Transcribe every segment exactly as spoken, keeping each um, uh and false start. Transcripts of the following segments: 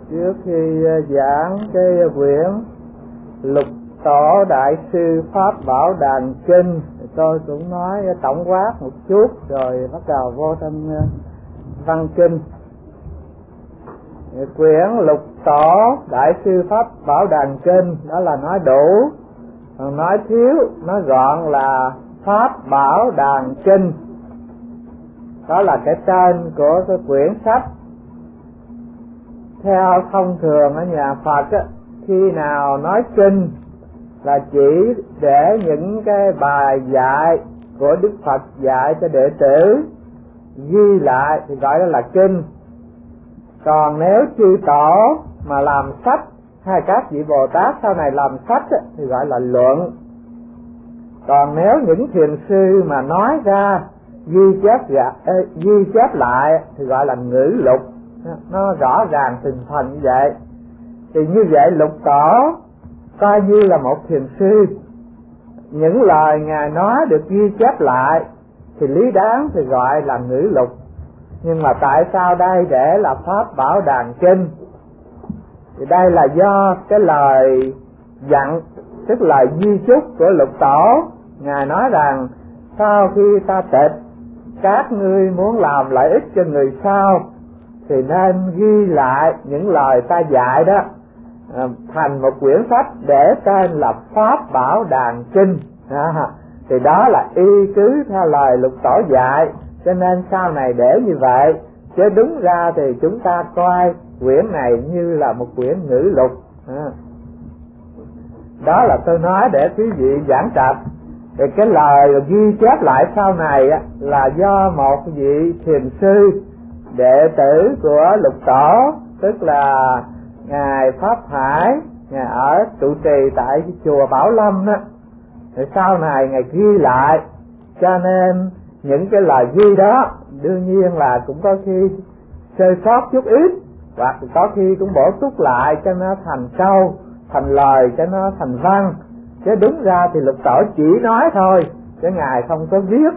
Trước khi giảng cái quyển Lục Tổ Đại Sư Pháp Bảo Đàn Kinh, tôi cũng nói tổng quát một chút rồi bắt đầu vô trong văn kinh. Quyển Lục Tổ Đại Sư Pháp Bảo Đàn Kinh đó là nói đủ, còn nói thiếu, nói gọn là Pháp Bảo Đàn Kinh. Đó là cái tên của cái quyển sách. Theo thông thường ở nhà Phật á, khi nào nói kinh là chỉ để những cái bài dạy của Đức Phật dạy cho đệ tử ghi lại thì gọi đó là kinh. Còn nếu chư tổ mà làm sách hay các vị Bồ Tát sau này làm sách á, thì gọi là luận. Còn nếu những thiền sư mà nói ra ghi chép ghi chép lại thì gọi là ngữ lục. Nó rõ ràng từng phần như vậy. Thì như vậy Lục Tổ coi như là một thiền sư, những lời Ngài nói được ghi chép lại thì lý đáng thì gọi là ngữ lục. Nhưng mà tại sao đây để là Pháp Bảo Đàn Kinh? Thì đây là do cái lời dặn, tức là di chúc của Lục Tổ. Ngài nói rằng sau khi ta tịch, các ngươi muốn làm lợi ích cho người sau thì nên ghi lại những lời ta dạy đó thành một quyển sách để tên là Pháp Bảo Đàn Kinh. À, thì đó là y cứ theo lời Lục Tổ dạy, cho nên sau này để như vậy. Chứ đúng ra thì chúng ta coi quyển này như là một quyển ngữ lục. À, đó là tôi nói để quý vị giảng trạch. Thì cái lời ghi chép lại sau này á, là do một vị thiền sư đệ tử của Lục Tổ, tức là Ngài Pháp Hải, Ngài ở trụ trì tại chùa Bảo Lâm đó. Rồi sau này Ngài ghi lại, cho nên những cái lời ghi đó đương nhiên là cũng có khi sơ sót chút ít, hoặc có khi cũng bổ túc lại cho nó thành câu, thành lời, cho nó thành văn. Chứ đúng ra thì Lục Tổ chỉ nói thôi, chứ Ngài không có viết.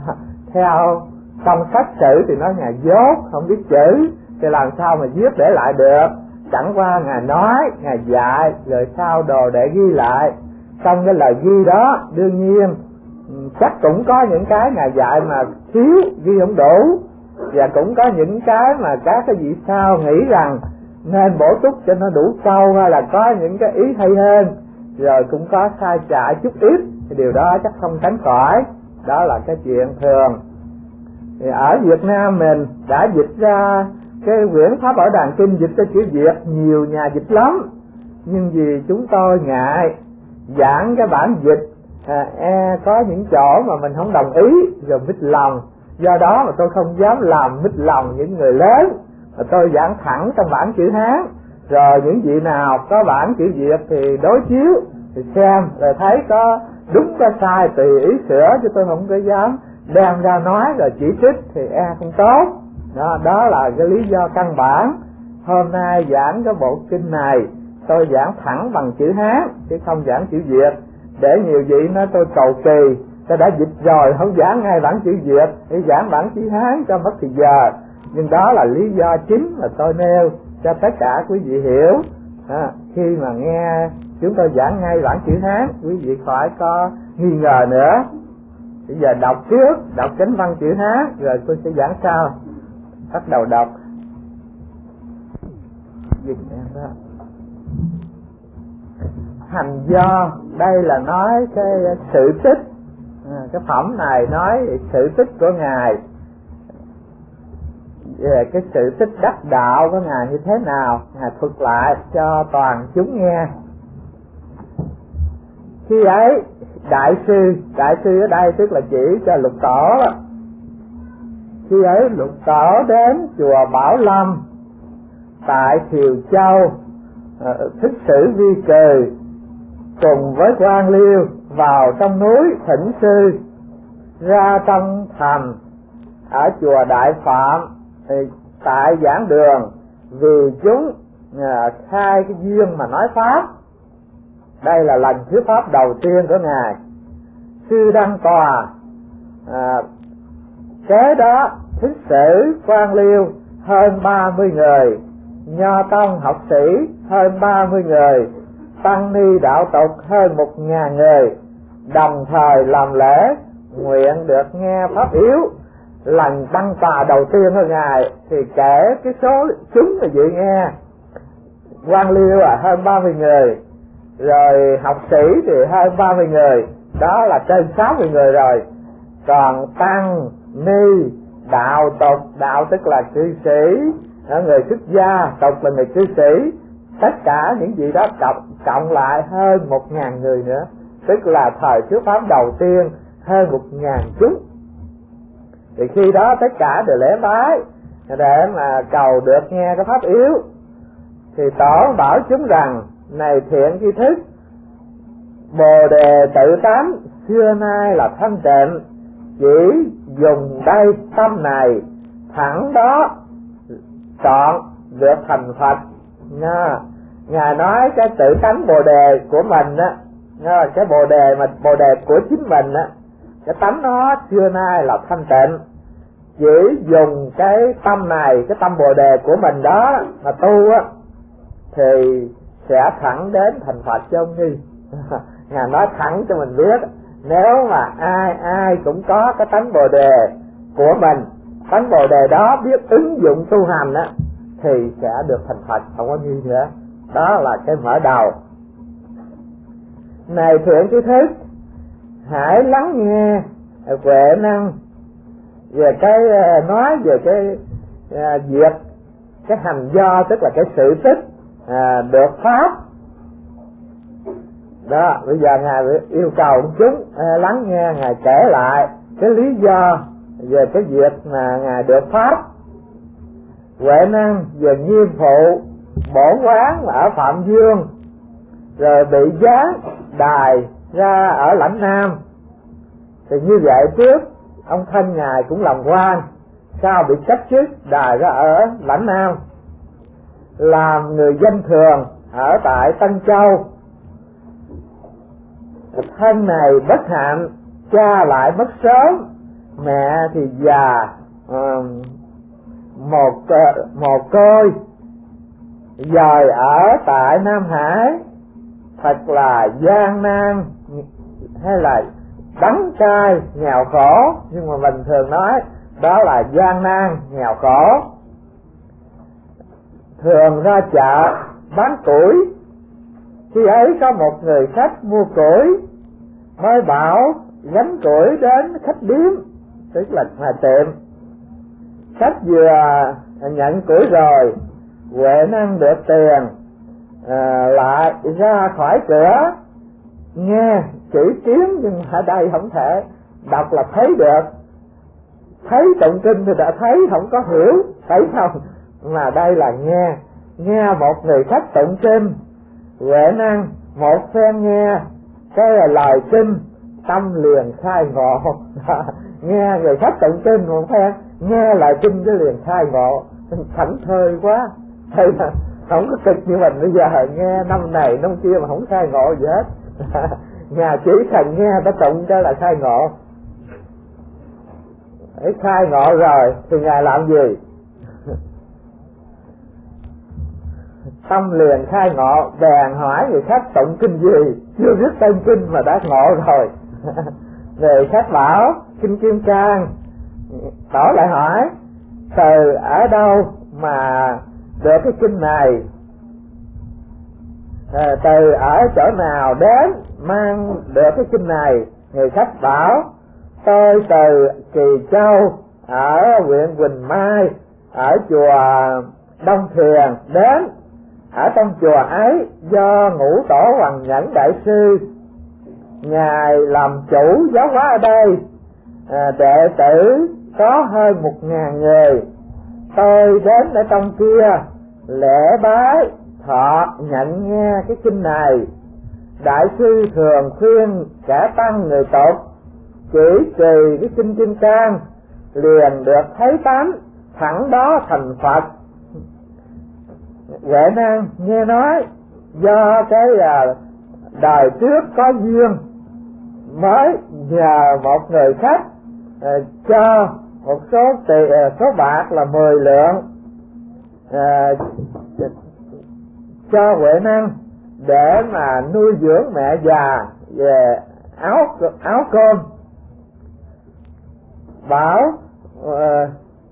Theo trong sách sử thì nói Ngài dốt, không biết chữ, thì làm sao mà viết để lại được. Chẳng qua Ngài nói, Ngài dạy, rồi sau đồ để ghi lại. Trong cái lời ghi đó, đương nhiên chắc cũng có những cái Ngài dạy mà thiếu, ghi không đủ. Và cũng có những cái mà các cái vị sau nghĩ rằng nên bổ túc cho nó đủ câu, hay là có những cái ý hay hơn. Rồi cũng có sai chạy chút ít, thì điều đó chắc không tránh khỏi. Đó là cái chuyện thường. Thì ở Việt Nam mình đã dịch ra cái quyển Pháp Bảo Đàn Kinh, dịch ra chữ Việt, nhiều nhà dịch lắm. Nhưng vì chúng tôi ngại giảng cái bản dịch, à, e có những chỗ mà mình không đồng ý rồi mít lòng. Do đó mà tôi không dám làm mít lòng những người lớn, mà tôi giảng thẳng trong bản chữ Hán. Rồi những vị nào có bản chữ Việt thì đối chiếu, thì xem, rồi thấy có đúng có sai tùy ý sửa, chứ tôi không có dám đem ra nói rồi chỉ trích thì e không tốt. Đó, đó là cái lý do căn bản. Hôm nay giảng cái bộ kinh này tôi giảng thẳng bằng chữ Hán chứ không giảng chữ Việt, để nhiều vị nói tôi cầu kỳ, tôi đã dịch rồi không giảng ngay bản chữ Việt, để giảng bản chữ Hán cho mất thời giờ. Nhưng đó là lý do chính mà tôi nêu cho tất cả quý vị hiểu. À, khi mà nghe chúng tôi giảng ngay bản chữ Hán, quý vị khỏi có nghi ngờ nữa. Bây giờ đọc trước, đọc chánh văn chữ Hán, rồi tôi sẽ giảng sau. Bắt đầu đọc. Dịch em đó. Hành do, đây là nói cái sự tích. À, cái phẩm này nói sự tích của Ngài, về cái sự tích đắc đạo của Ngài như thế nào, Ngài thuật lại cho toàn chúng nghe. Khi ấy đại sư, đại sư ở đây tức là chỉ cho Lục Tổ. Khi ấy Lục Tổ đến chùa Bảo Lâm tại Thiều Châu, Thích Sử Vi Cừ cùng với Quan Liêu vào trong núi thỉnh sư, ra trong thành ở chùa Đại Phạm thì tại giảng đường vì chúng à, khai cái duyên mà nói pháp. Đây là lần thuyết pháp đầu tiên của Ngài. Sư đăng tòa, à, kế đó Thích Sử, Quan Liêu hơn ba mươi người nho tông học sĩ hơn ba mươi người, tăng ni đạo tục hơn một ngàn người, đồng thời làm lễ nguyện được nghe pháp yếu. Lần đăng tòa đầu tiên của ngài thì kể cái số chúng là dự nghe quan liêu là hơn ba mươi người, rồi học sĩ thì hơn ba mươi người, đó là trên sáu mươi người rồi. Còn tăng ni đạo tục, đạo tức là cư sĩ, người xuất gia, tục là người cư sĩ, tất cả những gì đó cộng, cộng lại hơn một ngàn người nữa, tức là thời thuyết pháp đầu tiên hơn một ngàn chúng. Thì khi đó tất cả đều lễ bái để mà cầu được nghe cái pháp yếu. Thì Tổ bảo chúng rằng: này thiện tri thức, Bồ đề tự tánh xưa nay là thanh tịnh, chỉ dùng đây tâm này thẳng đó chọn được thành Phật. Nha. Ngài nói cái tự tánh Bồ đề của mình á, cái Bồ đề mà Bồ đề của chính mình á, cái tánh nó xưa nay là thanh tịnh, chỉ dùng cái tâm này, cái tâm Bồ đề của mình đó mà tu á thì sẽ thẳng đến thành Phật chứ không nghi. Ngài nói thẳng cho mình biết, nếu mà ai ai cũng có cái tánh Bồ đề của mình, tánh Bồ đề đó biết ứng dụng tu hành á thì sẽ được thành Phật, không có nghi nữa. Đó là cái mở đầu. Này thiện tri thức, hãy lắng nghe Huệ Năng về cái nói về cái à, việc cái hành do, tức là cái sự tích à, được pháp đó. Bây giờ ngài yêu cầu chúng à, lắng nghe ngài kể lại cái lý do về cái việc mà ngài được pháp. Huệ Năng về Nghiêm Phụ bổn quán ở Phạm Dương, rồi bị giáng đài ra ở Lãnh Nam. Thì như vậy trước ông thân ngài cũng làm quan, sau bị cách chức đài ra ở Lãnh Nam, làm người dân thường ở tại Tân Châu. Thân này bất hạnh, cha lại mất sớm, mẹ thì già uh, một một côi, dời ở tại Nam Hải, thật là gian nan hay là đắng cay nghèo khổ, nhưng mà mình thường nói đó là gian nan nghèo khổ. Thường ra chợ bán củi, khi ấy có một người khách mua củi, mới bảo gánh củi đến khách điếm, tức là nhà tiệm. Khách vừa nhận củi rồi, Huệ Năng được tiền à, lại ra khỏi cửa, nghe chữ tiếng nhưng ở đây không thể đọc là thấy được. Thấy tụng kinh thì đã thấy, không có hiểu thấy không, mà đây là nghe. Nghe một người khách tụng kinh, Huệ Năng một phen nghe cái là lời kinh, tâm liền khai ngộ. Nghe người khách tụng kinh một phen, nghe lời kinh cái liền khai ngộ. Thảnh thơi quá, hay là không có cực như mình bây giờ nghe năm này năm kia mà không khai ngộ gì hết. Nhà chỉ cần nghe ta tụng cho là khai ngộ. Để khai ngộ rồi thì ngài làm gì? Tâm liền khai ngộ, bèn hỏi người khách tụng kinh gì, chưa biết tên kinh mà đã ngộ rồi. Người khách bảo kinh Kim Cang. Tổ lại hỏi từ ở đâu mà được cái kinh này, à, từ ở chỗ nào đến mang được cái kinh này. Người khách bảo tôi từ Kỳ Châu ở huyện Quỳnh Mai, ở chùa Đông Thiền đến. Ở trong chùa ấy do Ngũ Tổ Hoàng Nhẫn Đại Sư, ngài làm chủ giáo hóa ở đây, à, đệ tử có hơn một ngàn người. Tôi đến ở trong kia lễ bái thọ nhận nghe cái kinh này. Đại sư thường khuyên cả tăng người tục chỉ trì cái kinh Kim Cang liền được thấy tánh, thẳng đó thành Phật. Huệ Năng nghe nói do cái uh, đời trước có duyên, mới nhờ một người khách uh, cho một số tiền, uh, số bạc là mười lượng, à, cho huệ năng để mà nuôi dưỡng mẹ già về áo áo cơm, bảo à,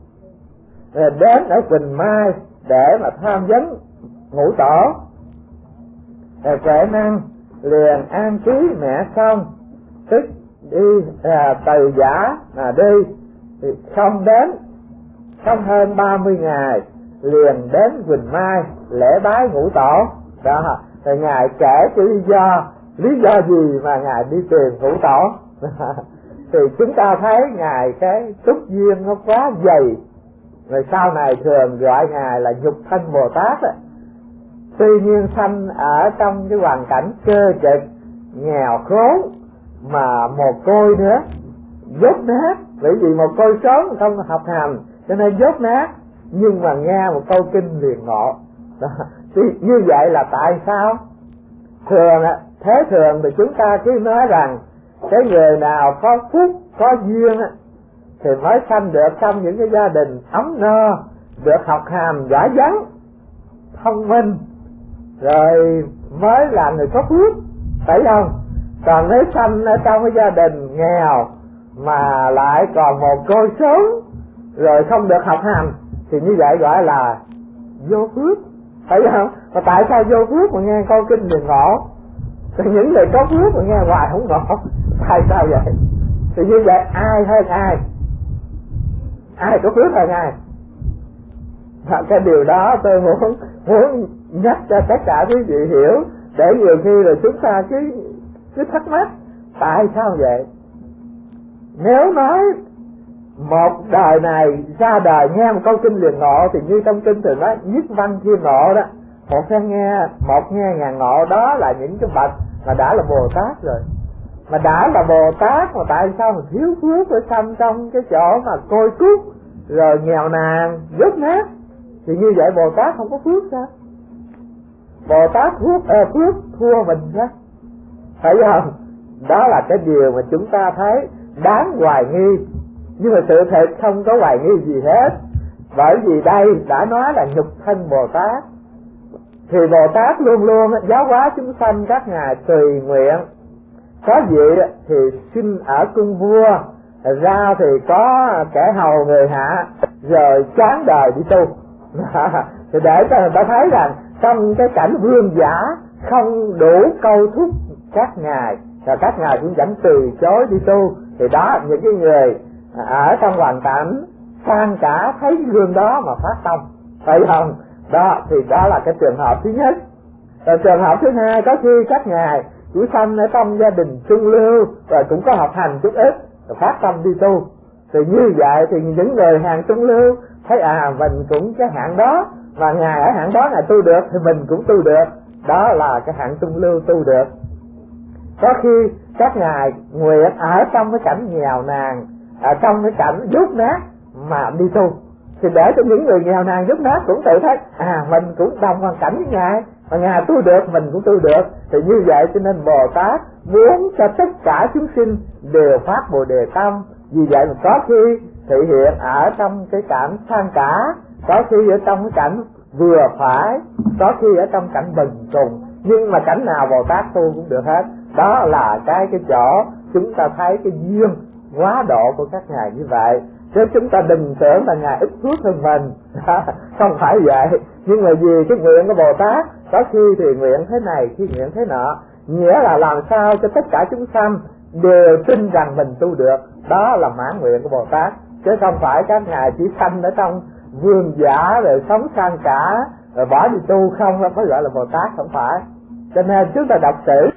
đến ở Quỳnh Mai để mà tham vấn ngũ tổ. Huệ năng liền an trí mẹ xong, tức đi à, từ giả mà đi thì không đến, không hơn ba mươi ngày liền đến Quỳnh Mai lễ bái ngũ tổ. Đó, rồi ngài kể cái lý do, lý do gì mà ngài đi tìm ngũ tổ. Thì chúng ta thấy ngài cái túc duyên nó quá dày, rồi sau này thường gọi ngài là Nhục Thân Bồ Tát á. Tuy nhiên sanh ở trong cái hoàn cảnh cơ cực, nghèo khốn mà mồ côi nữa, dốt nát, bởi vì một côi sớm không học hành cho nên dốt nát, nhưng mà nghe một câu kinh liền ngộ. Đó. Thì như vậy là tại sao? Thường thế thường thì chúng ta cứ nói rằng cái người nào có phúc có duyên thì mới sanh được trong những cái gia đình ấm no, được học hành giỏi giắng thông minh, rồi mới là người có phước, phải không? Còn nếu sanh ở trong cái gia đình nghèo mà lại còn một côi sớm rồi không được học hành thì như vậy gọi là vô phước, phải không? Mà tại sao vô phước mà nghe câu kinh liền ngộ, thì những người có phước mà nghe hoài không ngộ, tại sao vậy? Thì như vậy ai hơn ai? Ai có phước hơn ai? Và cái điều đó tôi muốn muốn nhắc cho tất cả quý vị hiểu, để nhiều khi là chúng ta cứ cứ thắc mắc tại sao vậy. Nếu nói một đời này ra đời nghe một câu kinh liền ngộ thì như trong kinh thường nói nhất văn thiên ngộ đó, một phen nghe một nghe ngàn ngộ, đó là những cái bậc mà đã là Bồ Tát rồi. Mà đã là Bồ Tát mà tại sao mà thiếu phước ở sanh trong cái chỗ mà côi cút rồi nghèo nàn dốt nát, thì như vậy Bồ Tát không có phước sao? Bồ Tát phước à, phước thua mình sao? Phải không? Đó là cái điều mà chúng ta thấy đáng hoài nghi, nhưng mà sự thật không có hoài nghi gì hết. Bởi vì đây đã nói là Nhục Thân Bồ Tát, thì Bồ Tát luôn luôn giáo hóa chúng sanh các ngài tùy nguyện. Có vị thì sinh ở cung vua, ra thì có kẻ hầu người hạ, rồi chán đời đi tu. Thì để cho người ta thấy rằng trong cái cảnh vương giả không đủ câu thúc các ngài, và các ngài cũng vẫn từ chối đi tu. Thì đó, những cái người ở trong hoàn cảnh sang cả thấy gương đó mà phát tâm, phải không? Đó, thì đó là cái trường hợp thứ nhất. Rồi trường hợp thứ hai, có khi các ngài cũng sanh ở trong gia đình trung lưu, rồi cũng có học hành chút ít, rồi phát tâm đi tu. Thì như vậy thì những người hàng trung lưu thấy à mình cũng cái hạng đó, mà ngài ở hạng đó ngài tu được thì mình cũng tu được. Đó là cái hạng trung lưu tu được. Có khi các ngài nguyện ở trong cái cảnh nghèo nàn, ở trong cái cảnh dốt nát mà đi tu, thì để cho những người nghèo nàn dốt nát cũng tự thấy à mình cũng đồng hoàn cảnh với ngài, mà ngài tu được mình cũng tu được. Thì như vậy cho nên Bồ Tát muốn cho tất cả chúng sinh đều phát Bồ Đề tâm. Vì vậy mà có khi thể hiện ở trong cái cảnh sang cả, có khi ở trong cái cảnh vừa phải, có khi ở trong cảnh bình cùng, nhưng mà cảnh nào Bồ Tát tu cũng được hết. Đó là cái cái chỗ chúng ta thấy cái duyên quá độ của các ngài như vậy. Chứ chúng ta đừng tưởng là ngài ít phước hơn mình, không phải vậy. Nhưng mà vì cái nguyện của Bồ Tát, có khi thì nguyện thế này, khi nguyện thế nọ, nghĩa là làm sao cho tất cả chúng sanh đều tin rằng mình tu được. Đó là mãn nguyện của Bồ Tát, chứ không phải các ngài chỉ sanh ở trong vương giả rồi sống sang cả rồi bỏ đi tu không mới gọi là Bồ Tát, không phải. Cho nên chúng ta đọc sử